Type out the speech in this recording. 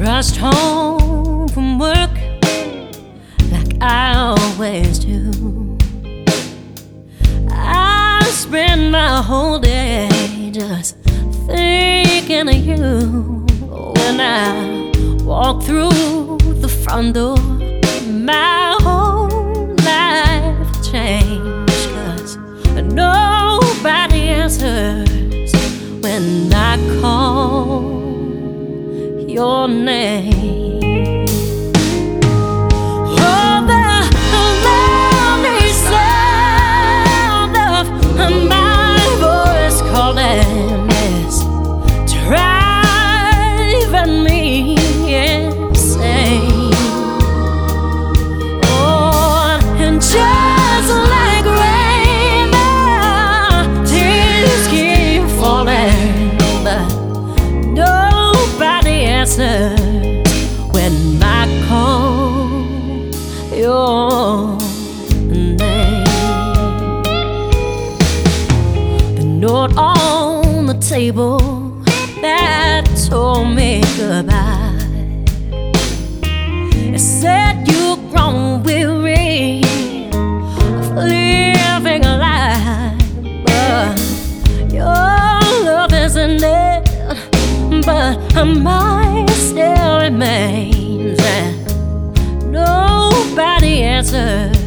Rushed home from work like I always do. I spend my whole day just thinking of you. When I walk through the front door, my whole life changed, 'cause nobody answers when I call your name. Oh, the lonely sound of my voice calling is driving me insane. Oh, and just like rain, my tears keep falling, but nobody answers when I call your name. The note on the table that told me goodbye, it said you've grown weary of living a lie, but your love isn't there. But mine still remains, and nobody answers